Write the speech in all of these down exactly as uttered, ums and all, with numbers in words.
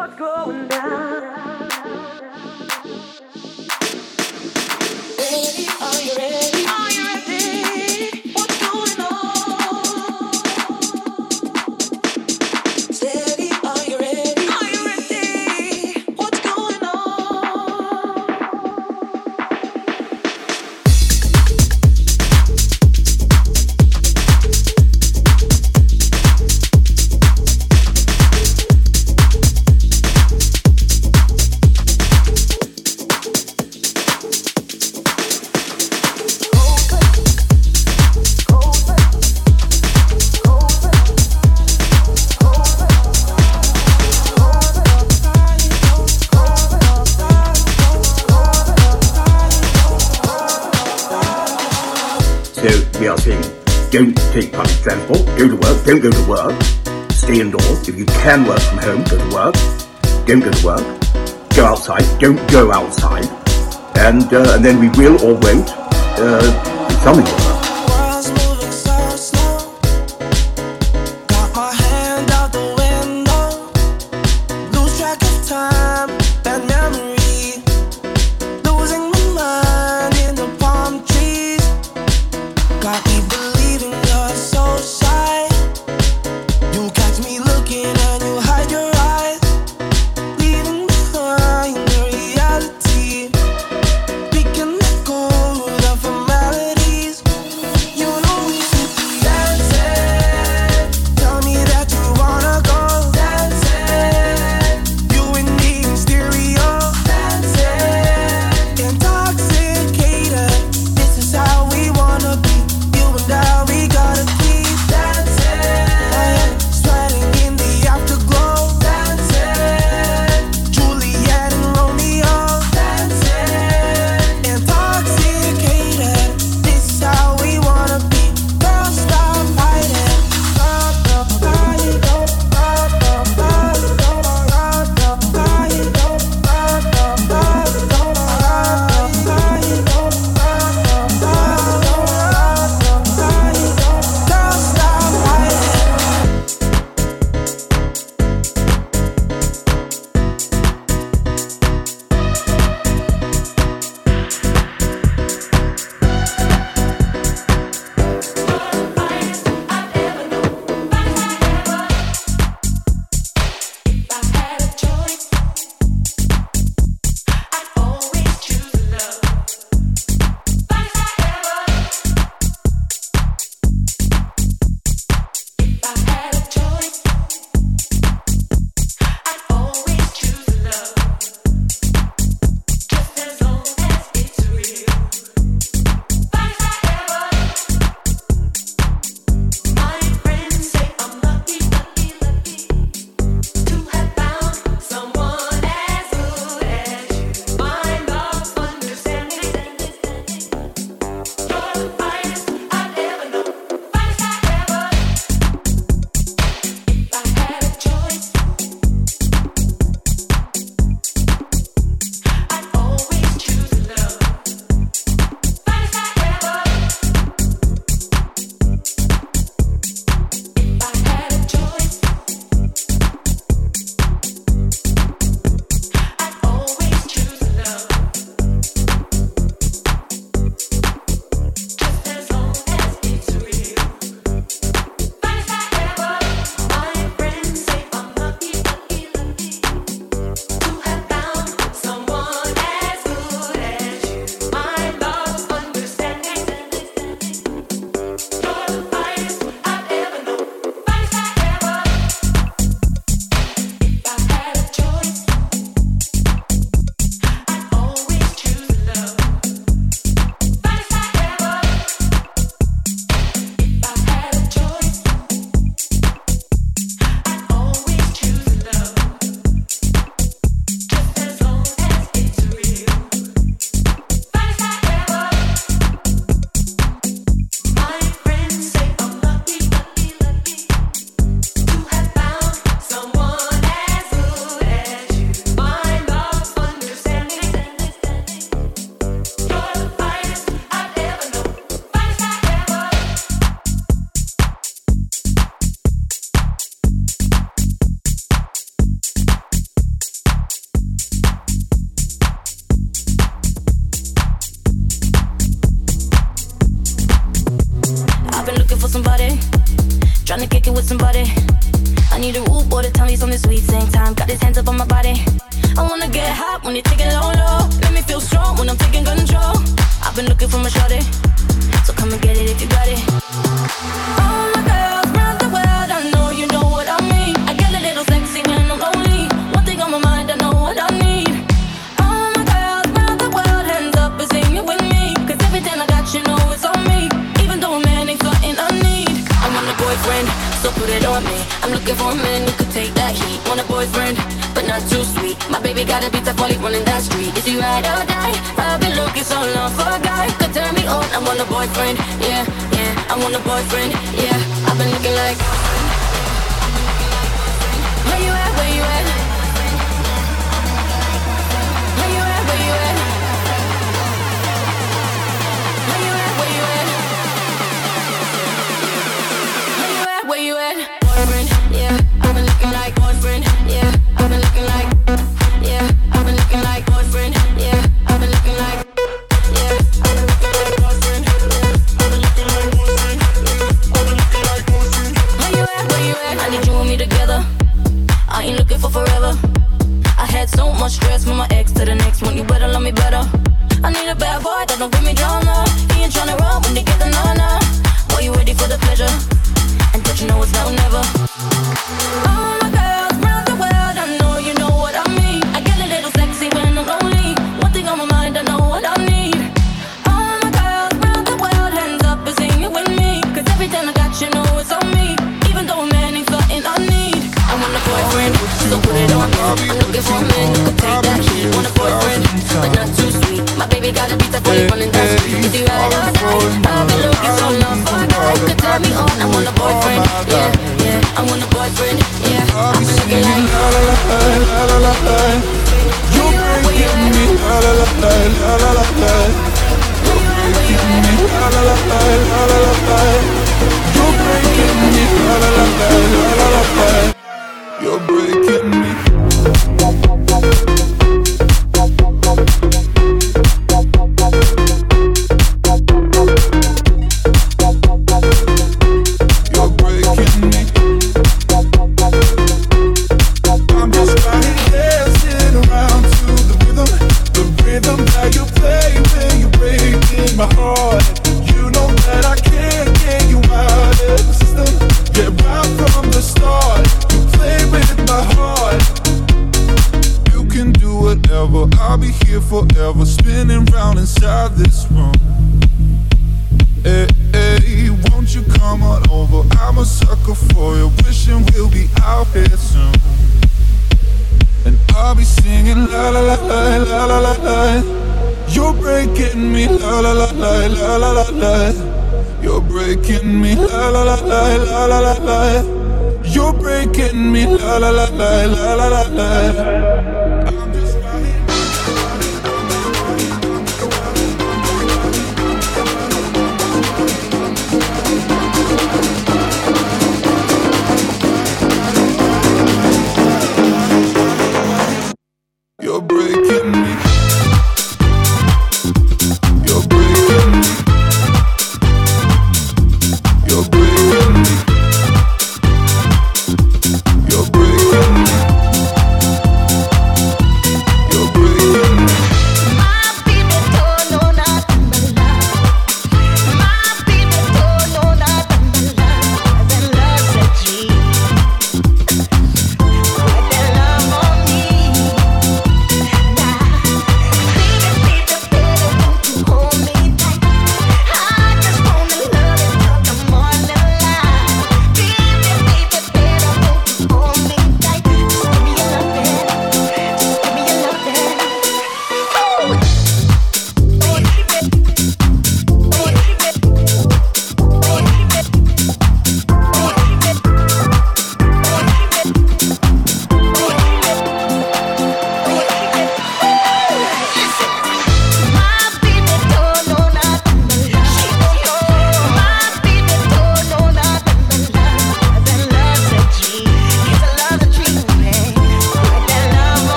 what's going down. Ready, are you ready? Are you ready? What's going on? Steady, are you ready? Are you ready? What's going on? We are saying, don't take public transport, go to work, don't go to work, stay indoors. If you can work from home, go to work, don't go to work, go outside, don't go outside, and uh, and then we will or won't uh, do something about it. You and me tryna kick it with somebody. I need a rude boy to tell me something sweet. Same time, got his hands up on my body. I wanna get hot when you're taking low, low. Let me feel strong when I'm taking control. I've been looking for my shorty, so come and get it if you got it. All my girls round the world, I know you know what I mean. I get a little sexy when I'm lonely. One thing on my mind, I know what I need. All my girls round the world, hands up and sing it with me. Cause everything I got, you know it's on me. Even though a man ain't something I need. I want a boyfriend, so put it on me. I'm looking for a man who could take that heat. Want a boyfriend, but not too sweet. My baby got a beat tough while he running that street. Is he ride or die? I've been looking so long for a guy who could turn me on. I want a boyfriend, yeah, yeah. I want a boyfriend, yeah. I've been looking like. Where you at? Where you at? Where you at? Where you at? Where you at? Where you at? Where you at? Where you at? Boyfriend, yeah. I've been looking like boyfriend, yeah. I've been looking like, yeah. I've been looking like boyfriend, yeah. I've been looking like, yeah. I've been looking like boyfriend, yeah. I've been looking like boyfriend, yeah. I've been looking like boyfriend. Where you at? Where you at? I need you and me together. I ain't looking for forever. I had so much stress from my ex to the next one. You better love me better. I need a bad boy that don't give me drama. He ain't tryna run when they get the nana. Boy, you ready for the pleasure? And don't you know it's now or never? All my girls round the world, I know you know what I mean. I get a little sexy when I'm lonely. One thing on my mind, I know what I need. All my girls round the world, hands up and sing it with me. Cause everything I got, you know it's on me. Even though a man ain't something I need. I want a boyfriend, so put it on me. I'm looking for a man who could take that heat. Want a boyfriend, but not too sweet. My baby got a beat up while he running that street. Is he ride or die? I've been looking so long for a guy who could turn me on. I want a boyfriend, yeah, yeah. I want a boyfriend, yeah. I've been looking like la la la la la la la. You're breaking me, la la la la la la la la. You're breaking me, la la la la la la la la. You're breaking me, la la la la la la la la. You're breaking me. I'll be here forever, spinning round inside this room. Hey, hey, won't you come on over? I'm a sucker for you, wishing we'll be out here soon. And I'll be singing la la la la la la la la. You're breaking me, la la la la la la la la. You're breaking me, la la la la la la la la. You're breaking me, la la la la la la la la. You're breaking me. You're breaking me. You're breaking me. You're breaking me.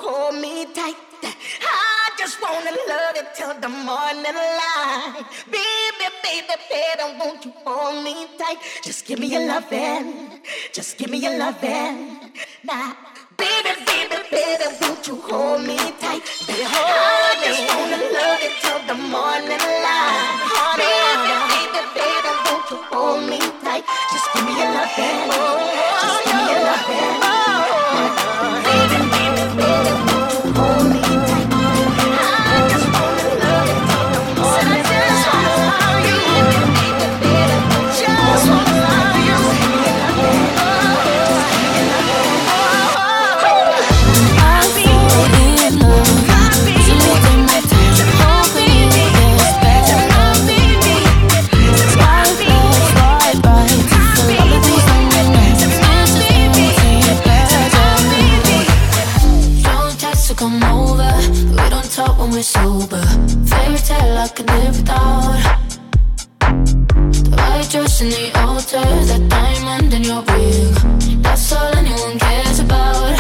hold me tight. I just wanna love you till the morning light. Baby, baby, baby, won't you hold me tight? Just give me your lovin', just give me your lovin'. Now, baby, baby, baby, won't you hold me tight? Baby, hold I just wanna love you till the morning light. Baby, baby, baby, won't you hold me tight? Just give me your lovin', just give me your lovin'. Baby, baby, baby, won't you hold me tight? I just wanna love you till the morning light. Baby, baby, baby, just wanna love you. Just give me your lovin', just give me your lovin'. I fall in love. Usually take my time, hoping it gets better. Swipe left, swipe right, the melodies on my mind. It's just music pleasure. Don't text to come over. We don't talk when we're sober. Fairy tale I could live without. The white dress in the altar, that diamond in your ring. That's all anyone cares about.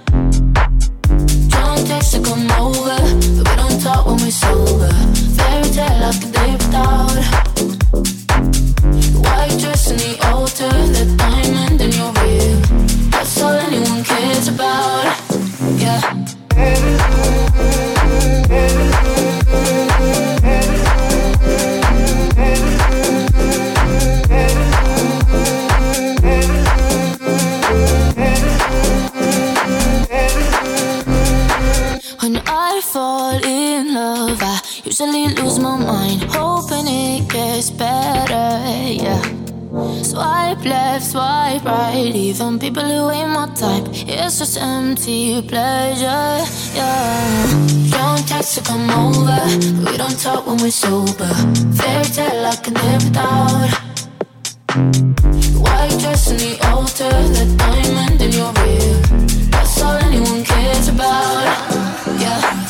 Don't text to come over, but we don't talk when we're sober. Fairy tale I could live without. The white dress in the altar, that diamond in your ring. That's all anyone cares about. Yeah. When I fall in love, I usually lose my mind, hoping it gets better, yeah. Swipe left, swipe right, even people who ain't my type, it's just empty pleasure, yeah. Don't text to come over, we don't talk when we're sober. Fairy tale I can live without. White dress in the altar, the diamond in your ring. That's all anyone cares about, yeah.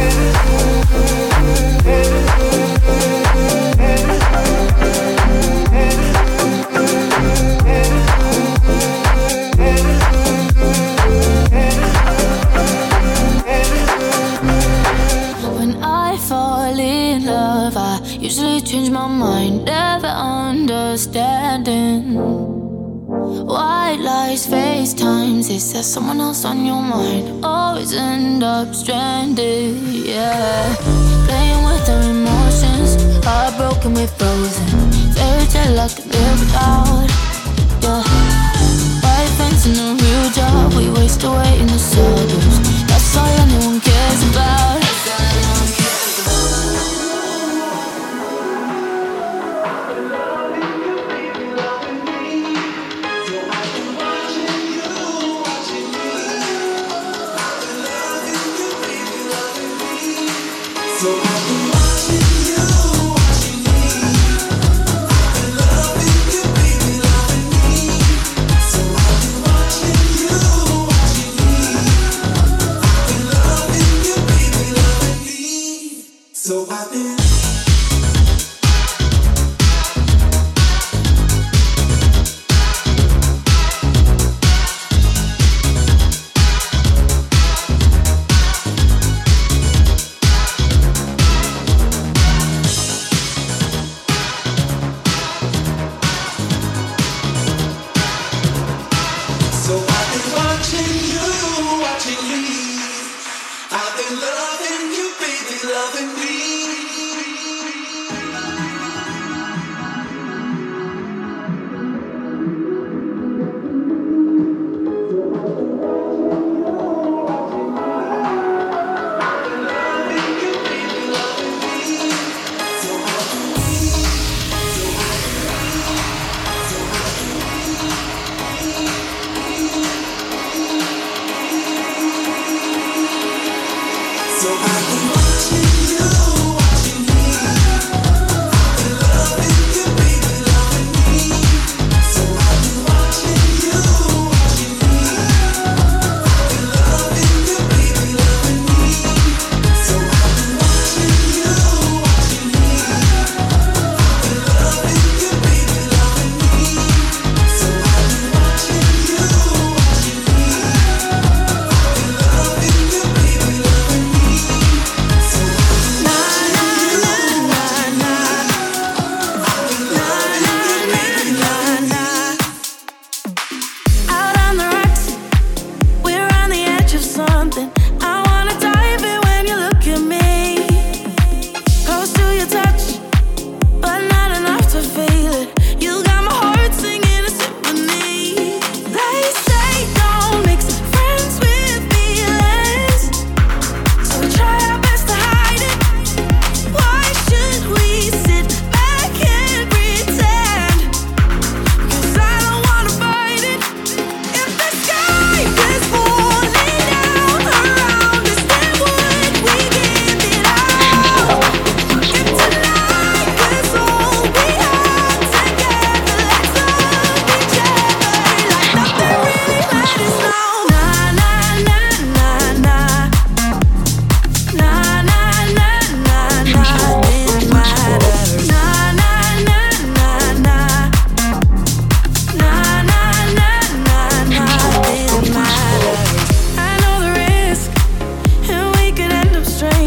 When I fall in love, I usually change my mind, never understanding. White lies, FaceTimes, is there someone else on your mind? Always end up stranded, yeah. Playing with our emotions, heartbroken, we're frozen. Fairy tale I could live without, yeah. White fence and a real job, we waste away in the suburbs. That's all anyone cares about.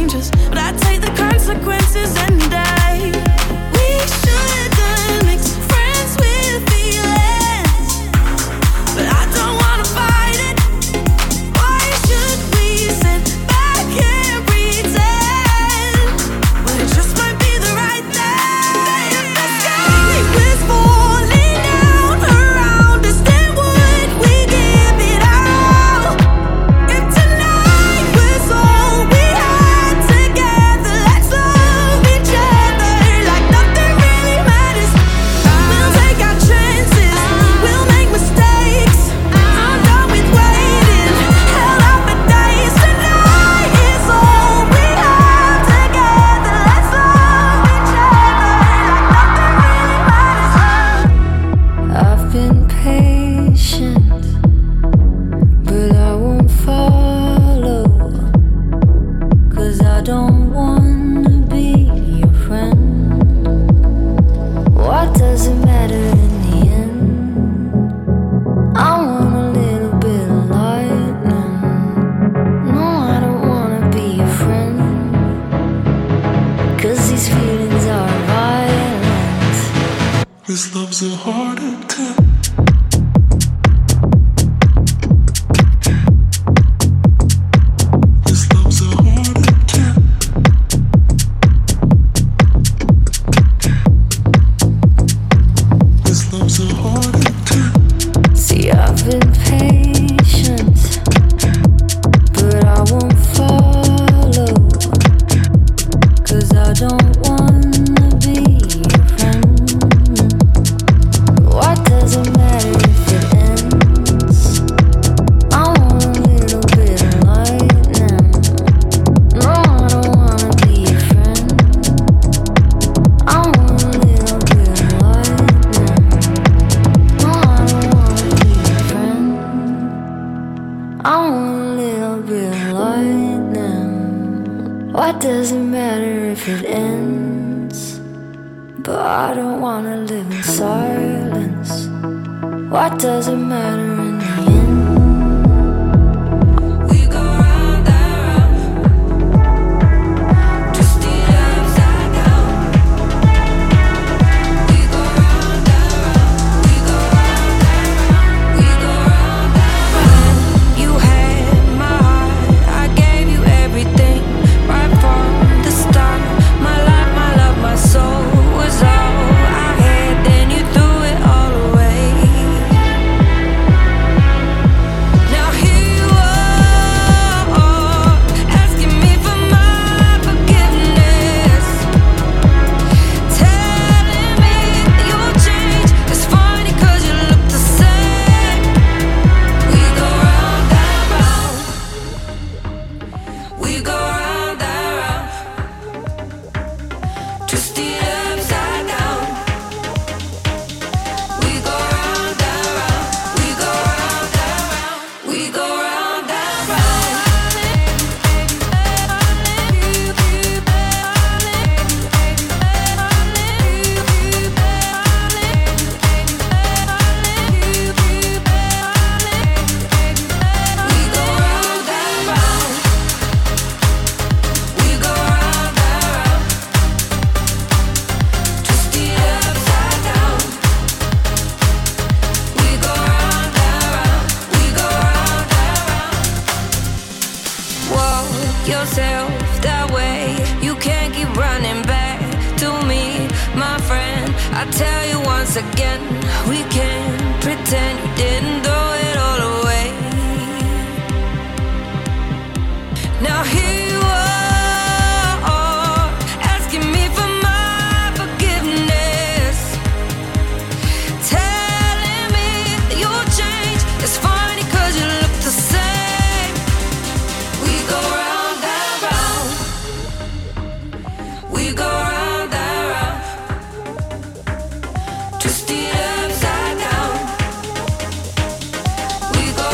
strangers, but I take the consequences any day. We shouldn't mix friends with feelings, but I don't wanna fight it. Why should we sit back and pretend when it just might be the right thing? If the sky was falling down around us, then would we give it all? If tonight was all we had together, let's love each other like nothing really matters. We'll take our chances, we'll make mistakes. I'm done with waiting, held out for days. Tonight is all we have together. Let's love each other like nothing really matters. I've been patient, but I won't follow, 'cause I don't wanna be your friend. What does it matter in the end? I want a little bit of lightning. No, I don't wanna be your friend, 'cause these feelings are violent. This love's a heart attack. This love's a heart attack. This love's a heart attack. See, I've been patient, but I won't follow, 'cause I don't wanna be your friend. What does it matter if it ends? I want a little bit of lightning. No, I don't wanna be your friend. I want a little bit of lightning. No, I don't wanna be your friend. I want a little bit of lightning. What does it matter if it ends? But I don't wanna live in silence. What does it matter in the end? We go round and round, twisted upside down. We go round and round, we go round and round, we go round and round. You had my heart, I gave you everything right from the start. My life, my love, my soul was all I had. Then you threw it all away. Now here you are, asking me for my forgiveness, telling me you'll change. It's funny 'cause you look the same. We go round and round, we go round and round, twisted upside down. We go round and round, we go round and round, we go round and round. We go round and round, we go round and round, twisted upside down. We go round and round, we go round and round. Walk yourself that way, you can't keep running back to me, my friend. I tell you once again, we can't pretend you didn't throw it all away. Now here you are, asking me for my forgiveness, telling me you'll change. It's funny 'cause you look the same. We go round and round, we go round and round, twisted upside down. We go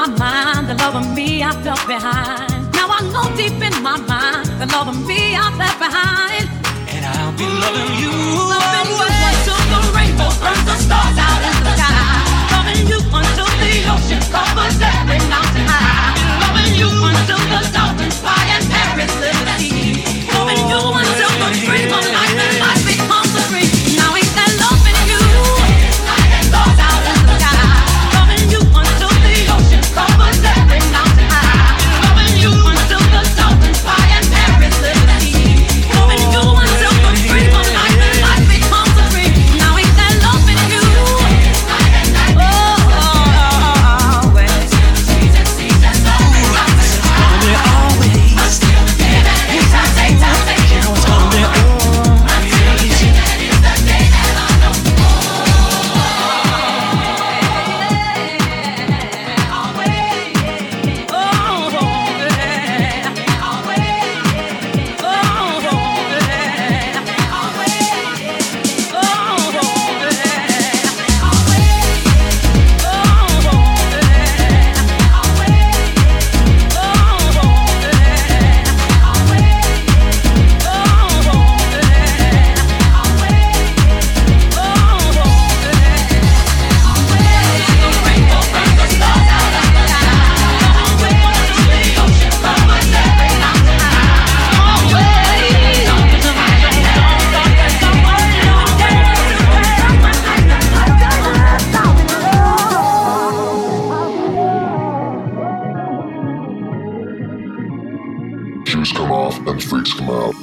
my mind, the love of me I felt behind. Now I know deep in my mind, the love of me I left behind. And I'll be loving you, loving you until the rainbow burns the stars out in the sky. Loving you until the ocean covers every mountain high. Loving you until the dolphins fly and Paris live the sea. Loving you until the dream of life and life becomes a dream. Now ain't that loving you? Stars out in the sky. Loving you until the ocean covers every mountain high. Loving you until the dolphins fly and Paris live the sea. Loving you until the dream of life and life becomes a dream. Now ain't that loving you? Shoes come off and freaks come out.